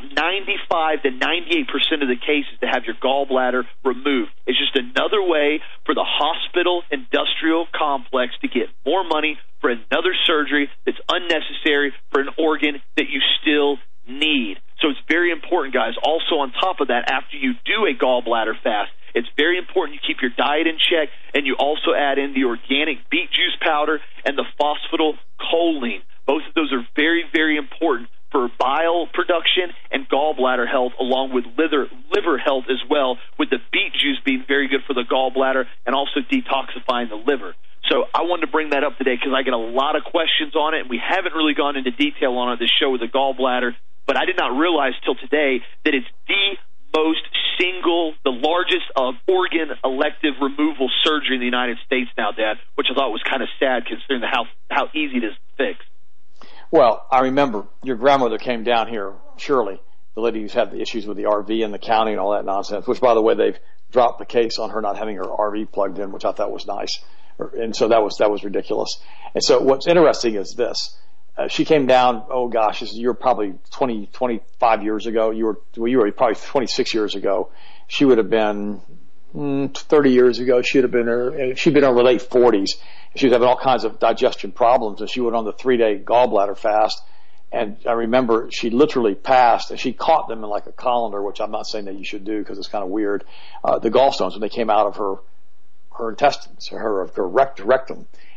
95 to 98% of the cases to have your gallbladder removed. It's just another way for the hospital industrial complex to get more money for another surgery that's unnecessary for an organ that you still need. So it's very important, guys. Also, on top of that, after you do a gallbladder fast, it's very important you keep your diet in check, and you also add in the organic beet juice powder and the phosphatidylcholine. Both of those are very, very important for bile production and gallbladder health, along with liver health as well, with the beet juice being very good for the gallbladder and also detoxifying the liver. So I wanted to bring that up today because I get a lot of questions on it, and we haven't really gone into detail on it this show with the gallbladder, but I did not realize till today that it's the largest organ elective removal surgery in the United States now, Dad, which I thought was kind of sad considering how easy it is to fix. Well, I remember your grandmother came down here, Shirley, the lady who's had the issues with the RV and the county and all that nonsense, which, by the way, they've dropped the case on her not having her RV plugged in, which I thought was nice. And so that was ridiculous. And so what's interesting is this. She came down, you're probably 25 years ago. You were probably 26 years ago. She would have been 30 years ago. She'd been in her late 40s. She was having all kinds of digestion problems, and she went on the 3-day gallbladder fast. And I remember she literally passed, and she caught them in like a colander, which I'm not saying that you should do because it's kind of weird. The gallstones when they came out of her intestines, her rectum.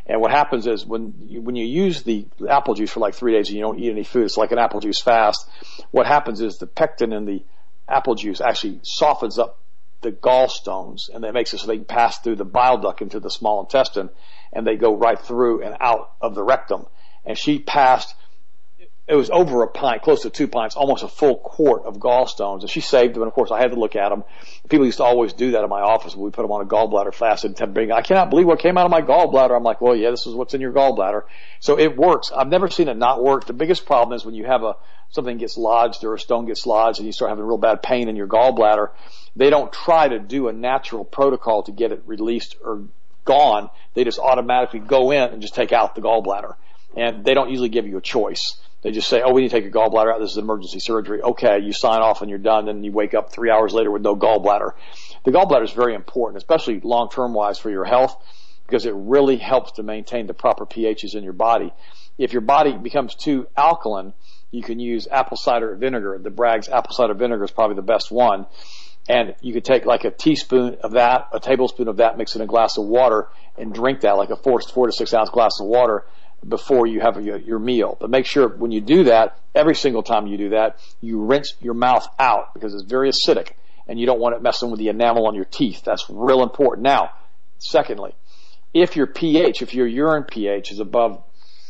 And what happens is when you use the apple juice for like 3 days and you don't eat any food, it's like an apple juice fast. What happens is the pectin in the apple juice actually softens up the gallstones, and that makes it so they can pass through the bile duct into the small intestine, and they go right through and out of the rectum. And she passed, it was over a pint, close to 2 pints, almost a full quart of gallstones, and she saved them. And of course, I had to look at them. People used to always do that in my office when we put them on a gallbladder fast. And I cannot believe what came out of my gallbladder. I'm like, well, yeah, this is what's in your gallbladder. So it works. I've never seen it not work. The biggest problem is when you have something gets lodged or a stone gets lodged and you start having real bad pain in your gallbladder. They don't try to do a natural protocol to get it released or gone. They just automatically go in and just take out the gallbladder. And they don't usually give you a choice. They just say, oh, we need to take your gallbladder out. This is emergency surgery. Okay, you sign off and you're done, and you wake up 3 hours later with no gallbladder. The gallbladder is very important, especially long-term wise for your health, because it really helps to maintain the proper pHs in your body. If your body becomes too alkaline, you can use apple cider vinegar. The Bragg's apple cider vinegar is probably the best one. And you could take like a teaspoon of that, a tablespoon of that, mix it in a glass of water, and drink that like a 4 to 6 ounce glass of water before you have your meal. But make sure when you do that, every single time you do that, you rinse your mouth out because it's very acidic and you don't want it messing with the enamel on your teeth. That's real important. Now, secondly, if your urine pH is above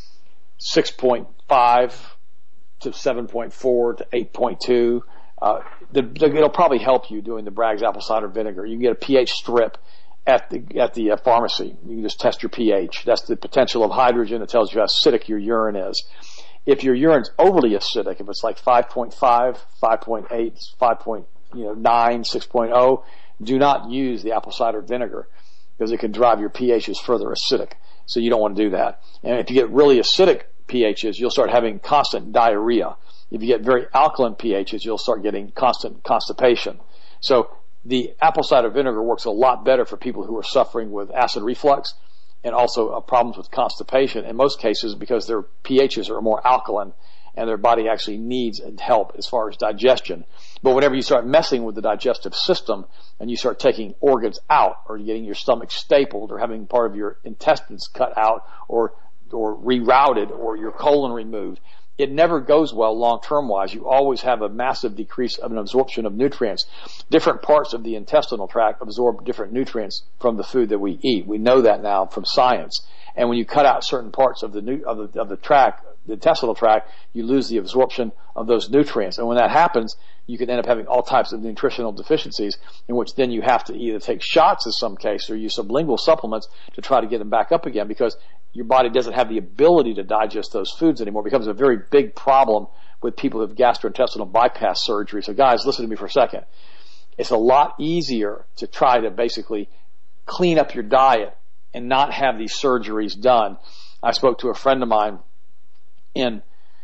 6.5 to 7.4 to 8.2, it'll probably help you doing the Bragg's apple cider vinegar. You can get a pH strip at the pharmacy. You can just test your pH. That's the potential of hydrogen. It tells you how acidic your urine is. If your urine's overly acidic, if it's like 5.5, 5.8, 5.9, 6.0, do not use the apple cider vinegar because it can drive your pHs further acidic. So you don't want to do that. And if you get really acidic pHs, you'll start having constant diarrhea. If you get very alkaline pHs, you'll start getting constant constipation. So the apple cider vinegar works a lot better for people who are suffering with acid reflux and also problems with constipation in most cases because their pHs are more alkaline and their body actually needs help as far as digestion. But whenever you start messing with the digestive system and you start taking organs out or getting your stomach stapled or having part of your intestines cut out or rerouted or your colon removed, it never goes well long-term wise. You always have a massive decrease of an absorption of nutrients. Different parts of the intestinal tract absorb different nutrients from the food that we eat. We know that now from science. And when you cut out certain parts of the tract, the intestinal tract, you lose the absorption of those nutrients. And when that happens, you can end up having all types of nutritional deficiencies in which then you have to either take shots in some case or use sublingual supplements to try to get them back up again because your body doesn't have the ability to digest those foods anymore. It becomes a very big problem with people who have gastrointestinal bypass surgery. So guys, listen to me for a second. It's a lot easier to try to basically clean up your diet and not have these surgeries done. I spoke to a friend of mine in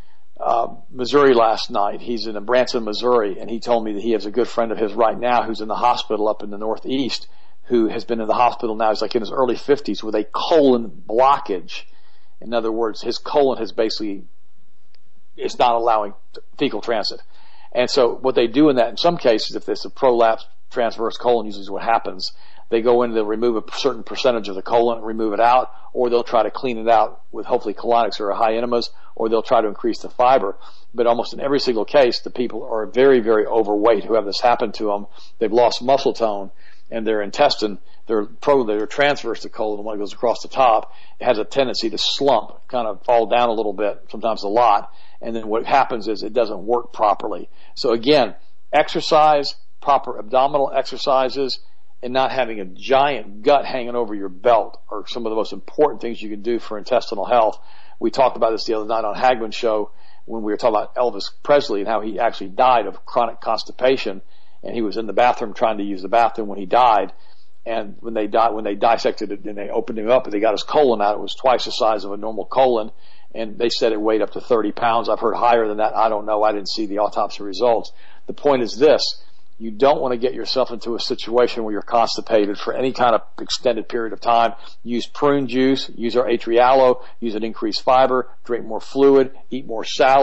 Missouri last night. He's in Branson, Missouri, and he told me that he has a good friend of his right now who's in the hospital up in the Northeast who has been in the hospital now. He's like in his early 50s with a colon blockage. In other words, his colon has basically, it's not allowing fecal transit. And so what they do in that, in some cases, if it's a prolapsed transverse colon, usually is what happens. They go in, they'll remove a certain percentage of the colon, remove it out, or they'll try to clean it out with hopefully colonics or high enemas, or they'll try to increase the fiber. But almost in every single case, the people are very, very overweight who have this happen to them. They've lost muscle tone, and their intestine, they're transverse to colon, when it goes across the top, it has a tendency to slump, kind of fall down a little bit, sometimes a lot, and then what happens is it doesn't work properly. So again, exercise, proper abdominal exercises, and not having a giant gut hanging over your belt are some of the most important things you can do for intestinal health. We talked about this the other night on Hagman's show when we were talking about Elvis Presley and how he actually died of chronic constipation, and he was in the bathroom trying to use the bathroom when he died. And when they dissected it and they opened him up and they got his colon out, it was twice the size of a normal colon, and they said it weighed up to 30 pounds. I've heard higher than that. I don't know. I didn't see the autopsy results. The point is this: you don't want to get yourself into a situation where you're constipated for any kind of extended period of time. Use prune juice, use our Atrialo, use an increased fiber, drink more fluid, eat more salads.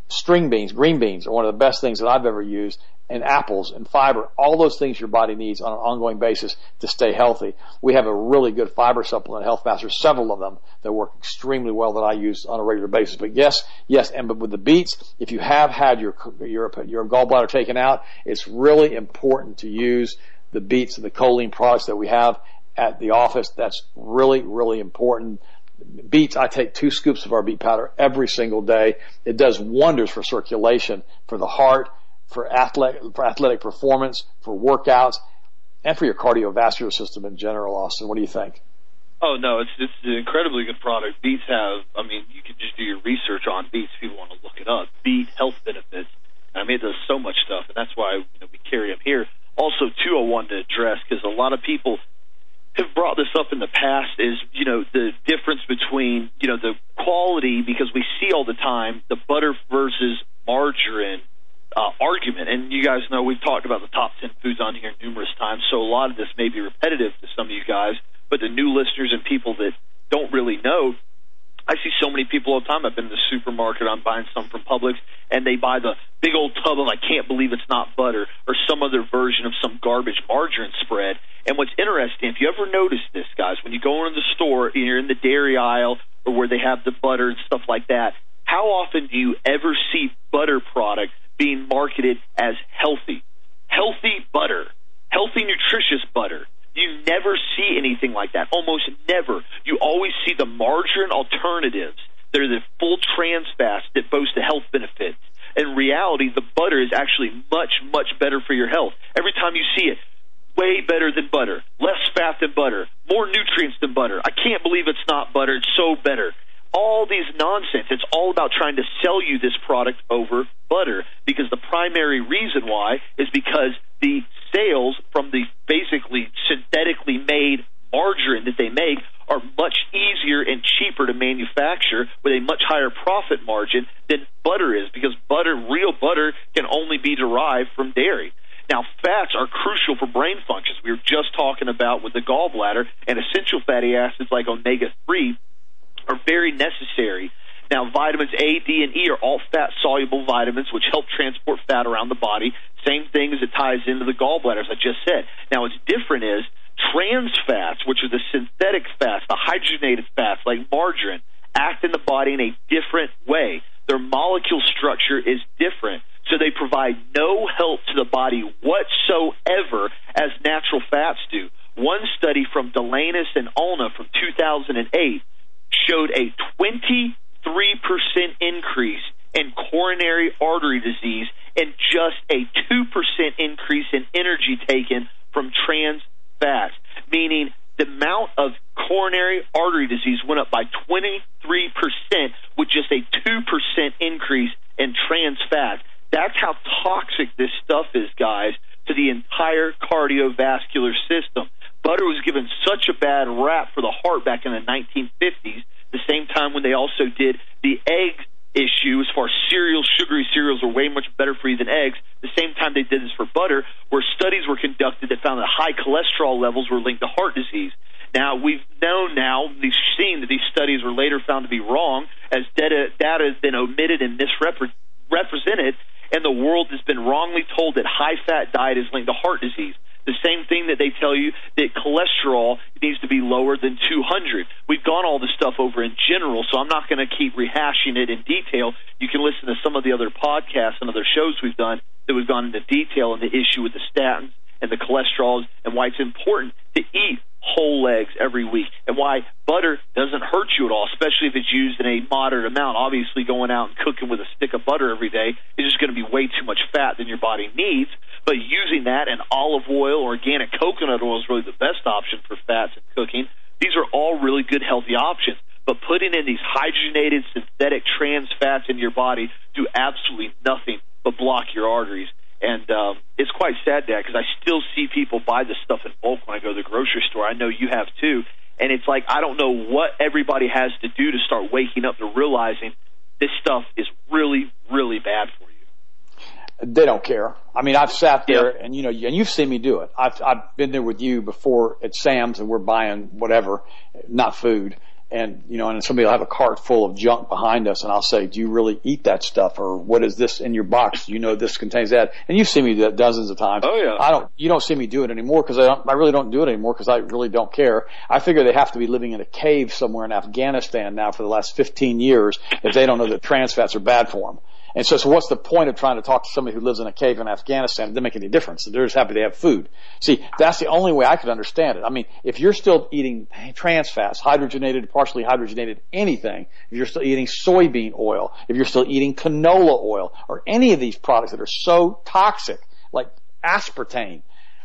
string beans, green beans are one of the best things that I've ever used, and apples and fiber, all those things your body needs on an ongoing basis to stay healthy. We have a really good fiber supplement, Health Master, several of them that work extremely well that I use on a regular basis. But yes, but with the beets, if you have had your gallbladder taken out, it's really important to use the beets and the choline products that we have at the office. That's really, really important. Beets, I take 2 scoops of our beet powder every single day. It does wonders for circulation, for the heart, for athletic performance, for workouts, and for your cardiovascular system in general. Austin, what do you think? Oh, no, it's an incredibly good product. Beets have, you can just do your research on beets if you want to look it up. Beet health benefits. It does so much stuff, and that's why we carry them here. Also, too, I wanted to address, because a lot of people have brought this up in the past, is, the difference between, the quality, because we see all the time the butter versus margarine argument. And you guys know we've talked about the top 10 foods on here numerous times, so a lot of this may be repetitive to some of you guys, but the new listeners and people that don't really know, I see so many people all the time. I've been in the supermarket, I'm buying some from Publix, and they buy the big old tub of I can't believe it's not butter, or some other version of some garbage margarine spread. And what's interesting, if you ever notice this, guys, when you go into the store, you're in the dairy aisle or where they have the butter and stuff like that, how often do you ever see butter product being marketed as healthy? Healthy butter. Healthy, nutritious butter. You never see anything like that. Almost never. You always see the margarine alternatives. They're the full trans fats that boast the health benefits. In reality, the butter is actually much, much better for your health. Every time you see it, way better than butter, less fat than butter, more nutrients than butter. I can't believe it's not butter. It's so better. All these nonsense. It's all about trying to sell you this product over butter, because the primary reason why is because the sales from the basically synthetically made margarine that they make are much easier and cheaper to manufacture with a much higher profit margin than butter is, because real butter can only be derived from dairy. Now, fats are crucial for brain functions. We were just talking about with the gallbladder, and essential fatty acids like omega-3 are very necessary. Now, vitamins A, D, and E are all fat-soluble vitamins which help transport fat around the body. Same thing as it ties into the gallbladder, as I just said. Now, what's different is trans fats, which are the synthetic fats, the hydrogenated fats like margarine, act in the body in a different way. Their molecule structure is different, so they provide no help to the body whatsoever as natural fats do. One study from Delanis and Ulna from 2008 showed a 23% increase in coronary artery disease and just a 2% increase in energy taken from trans fats, meaning the amount of coronary artery disease went up by 23% with just a 2% increase in trans fats. That's how toxic this stuff is, guys, to the entire cardiovascular system. Butter was given such a bad rap for the heart back in the 1950s, the same time when they also did the egg issue as far as sugary cereals are way much better for you than eggs. The same time they did this for butter, where studies were conducted that found that high cholesterol levels were linked to heart disease. Now, we've known we've seen that these studies were later found to be wrong, as data has been omitted and misrepresented, and the world has been wrongly told that high-fat diet is linked to heart disease. The same thing that they tell you that cholesterol needs to be lower than 200. We've gone all this stuff over in general, so I'm not going to keep rehashing it in detail. You can listen to some of the other podcasts and other shows we've done that we've gone into detail on the issue with the statins and the cholesterols and why it's important to eat whole eggs every week, and why butter doesn't hurt you at all, especially if it's used in a moderate amount. Obviously, going out and cooking with a stick of butter every day is just going to be way too much fat than your body needs, but using that and olive oil or organic coconut oil is really the best option for fats and cooking. These are all really good, healthy options, but putting in these hydrogenated synthetic trans fats in your body do absolutely nothing but block your arteries. And it's quite sad, Dad, because I still see people buy this stuff in bulk when I go to the grocery store. I know you have too. And it's like, I don't know what everybody has to do to start waking up to realizing this stuff is really, really bad for you. They don't care. I mean, I've sat there, and and you've seen me do it. I've been there with you before at Sam's, and we're buying whatever, not food, And, and somebody will have a cart full of junk behind us, and I'll say, do you really eat that stuff? Or what is this in your box? This contains that. And you've seen me do that dozens of times. Oh, yeah. You don't see me do it anymore because I really don't do it anymore because I really don't care. I figure they have to be living in a cave somewhere in Afghanistan now for the last 15 years if they don't know that trans fats are bad for them. And so what's the point of trying to talk to somebody who lives in a cave in Afghanistan? It doesn't make any difference. They're just happy they have food. See, that's the only way I could understand it. I mean, if you're still eating trans fats, hydrogenated, partially hydrogenated, anything, if you're still eating soybean oil, if you're still eating canola oil, or any of these products that are so toxic, like aspartame,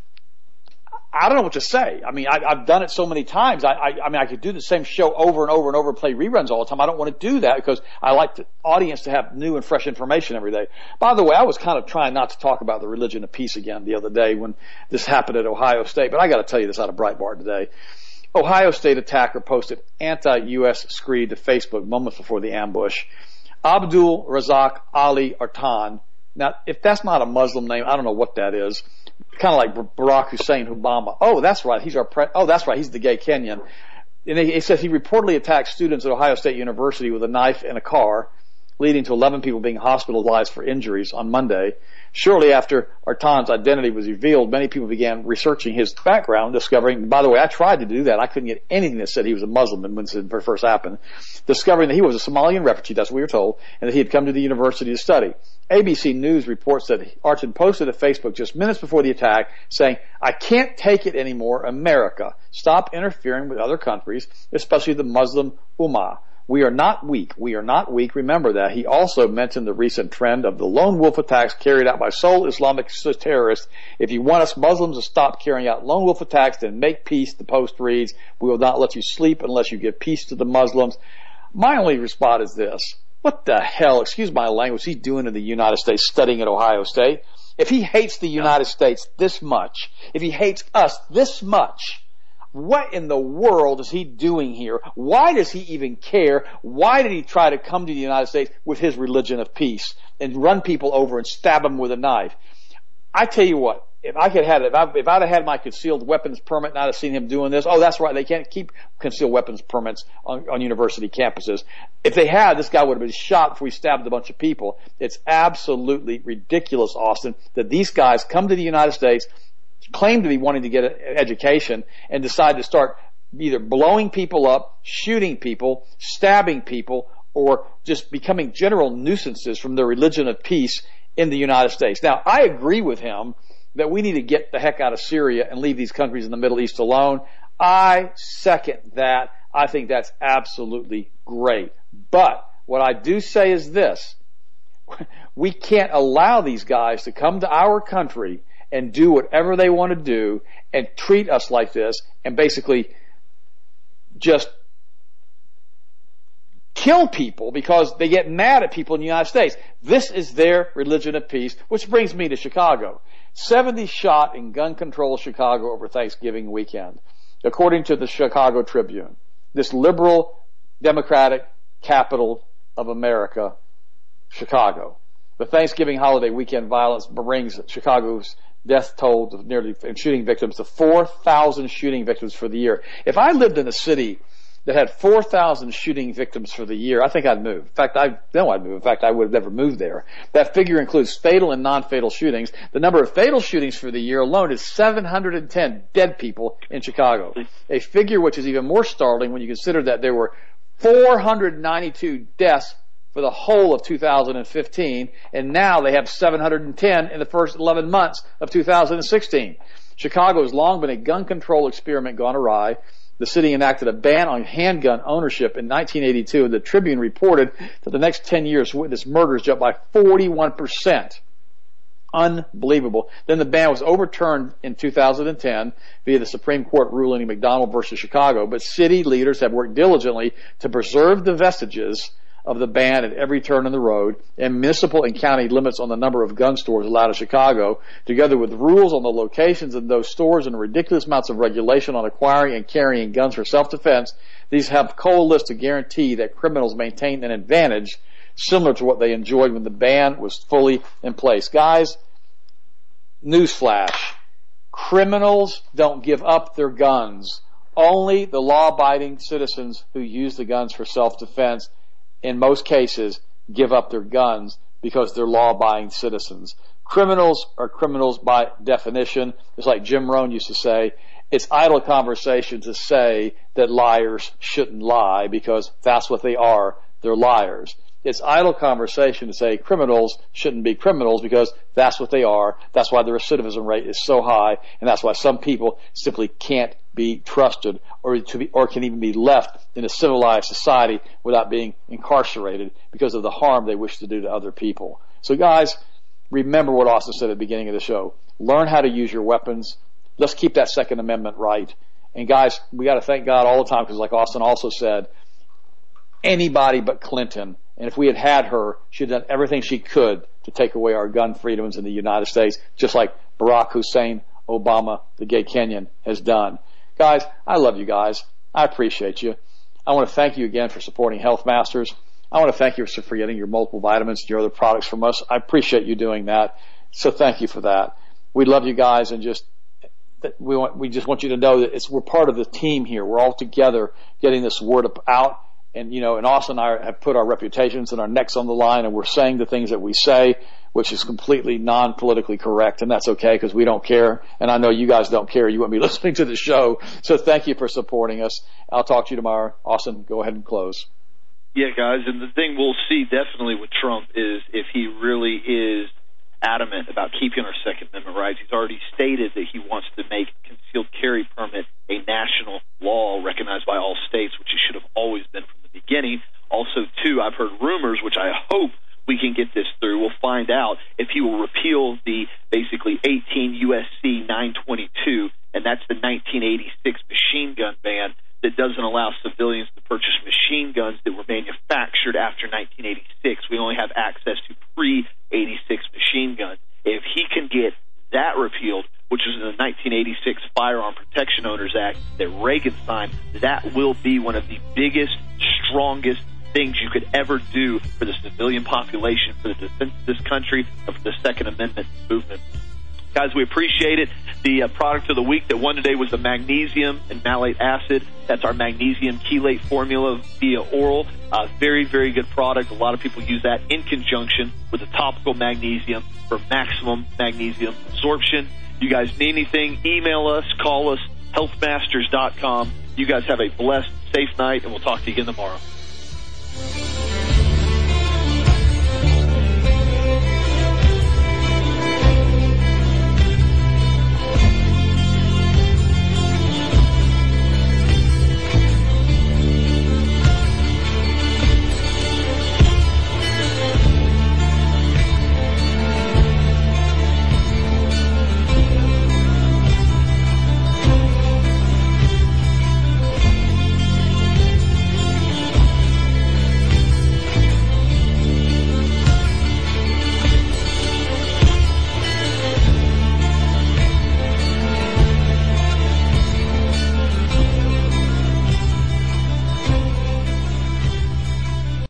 I don't know what to say. I mean, I've done it so many times. I could do the same show over and over and over and play reruns all the time. I don't want to do that because I like the audience to have new and fresh information every day. By the way, I was kind of trying not to talk about the religion of peace again the other day when this happened at Ohio State, but I got to tell you this out of Breitbart today. Ohio State attacker posted anti-U.S. screed to Facebook moments before the ambush. Abdul Razak Ali Artan. Now, if that's not a Muslim name, I don't know what that is. Kind of like Barack Hussein Obama. Oh, that's right. He's the gay Kenyan. And it says he reportedly attacked students at Ohio State University with a knife in a car, leading to 11 people being hospitalized for injuries on Monday. Shortly after Artan's identity was revealed, many people began researching his background, discovering, by the way, I tried to do that. I couldn't get anything that said he was a Muslim when it first happened. Discovering that he was a Somalian refugee, that's what we were told, and that he had come to the university to study. ABC News reports that Artan posted to Facebook just minutes before the attack saying, I can't take it anymore, America. Stop interfering with other countries, especially the Muslim Ummah. We are not weak. We are not weak. Remember that. He also mentioned the recent trend of the lone wolf attacks carried out by sole Islamic terrorists. If you want us Muslims to stop carrying out lone wolf attacks, then make peace, the post reads. We will not let you sleep unless you give peace to the Muslims. My only response is this. What the hell, excuse my language, he's doing in the United States studying at Ohio State? If he hates the United States this much, if he hates us this much, what in the world is he doing here? Why does he even care? Why did he try to come to the United States with his religion of peace and run people over and stab them with a knife? I tell you what, if I'd have had my concealed weapons permit and I'd have seen him doing this, oh, that's right, they can't keep concealed weapons permits on university campuses. If they had, this guy would have been shot before he stabbed a bunch of people. It's absolutely ridiculous, Austin, that these guys come to the United States, claim to be wanting to get an education, and decide to start either blowing people up, shooting people, stabbing people, or just becoming general nuisances from the religion of peace in the United States. Now, I agree with him that we need to get the heck out of Syria and leave these countries in the Middle East alone. I second that. I think that's absolutely great. But what I do say is this. We can't allow these guys to come to our country and do whatever they want to do and treat us like this and basically just kill people because they get mad at people in the United States. This is their religion of peace, which brings me to Chicago. 70 shot in gun control Chicago over Thanksgiving weekend, according to the Chicago Tribune. This liberal, democratic capital of America, Chicago. The Thanksgiving holiday weekend violence brings Chicago's death toll of nearly and shooting victims to 4,000 shooting victims for the year. If I lived in a city that had 4,000 shooting victims for the year, I think I'd move. In fact, I know I'd move. In fact, I would have never moved there. That figure includes fatal and non-fatal shootings. The number of fatal shootings for the year alone is 710 dead people in Chicago. A figure which is even more startling when you consider that there were 492 deaths for the whole of 2015, and now they have 710 in the first 11 months of 2016. Chicago has long been a gun control experiment gone awry. The city enacted a ban on handgun ownership in 1982, and the Tribune reported that the next 10 years witnessed murders jumped by 41%. Unbelievable. Then the ban was overturned in 2010 via the Supreme Court ruling in McDonald versus Chicago, but city leaders have worked diligently to preserve the vestiges of the ban at every turn in the road, and municipal and county limits on the number of gun stores allowed in Chicago, together with rules on the locations of those stores and ridiculous amounts of regulation on acquiring and carrying guns for self-defense. These have coalesced to guarantee that criminals maintain an advantage similar to what they enjoyed when the ban was fully in place. Guys, newsflash, criminals don't give up their guns Only the law-abiding citizens who use the guns for self-defense, in most cases, give up their guns because they're law-abiding citizens. Criminals are criminals by definition. It's like Jim Rohn used to say, it's idle conversation to say that liars shouldn't lie because that's what they are. They're liars. It's idle conversation to say criminals shouldn't be criminals because that's what they are. That's why the recidivism rate is so high, and that's why some people simply can't be trusted or can even be left in a civilized society without being incarcerated because of the harm they wish to do to other people. So guys, remember what Austin said at the beginning of the show. Learn how to use your weapons. Let's keep that Second Amendment right. And guys, we got to thank God all the time because like Austin also said, anybody but Clinton, and if we had had her, she'd done everything she could to take away our gun freedoms in the United States, just like Barack Hussein Obama, the gay Kenyan, has done. Guys, I love you guys. I appreciate you. I want to thank you again for supporting Health Masters. I want to thank you for getting your multiple vitamins and your other products from us. I appreciate you doing that. So thank you for that. We love you guys, and we just want you to know that we're part of the team here. We're all together getting this word out. And, and Austin and I have put our reputations and our necks on the line, and we're saying the things that we say, which is completely non-politically correct, and that's okay because we don't care. And I know you guys don't care. You wouldn't be listening to the show. So thank you for supporting us. I'll talk to you tomorrow. Austin, go ahead and close. Yeah, guys, and the thing we'll see definitely with Trump is if he really is adamant about keeping our Second Amendment rights. He's already stated that he wants to make concealed carry permit a national law recognized by all states, which it should have always been from the beginning. Also, too, I've heard rumors, which I hope we can get this through. We'll find out if he will repeal the basically 18 U.S.C. 922, and that's the 1986 machine gun ban that doesn't allow civilians to purchase machine guns that were manufactured after 1986. We only have access to pre-86 machine guns. If he can get that repealed, which is the 1986 Firearm Protection Owners Act that Reagan signed, that will be one of the biggest, strongest things you could ever do for the civilian population, for the defense of this country, and for the Second Amendment movement. Guys, we appreciate it. The product of the week that won today was the magnesium and malate acid. That's our magnesium chelate formula via oral. Very, very good product. A lot of people use that in conjunction with the topical magnesium for maximum magnesium absorption. You guys need anything, email us, call us, healthmasters.com. You guys have a blessed, safe night, and we'll talk to you again tomorrow.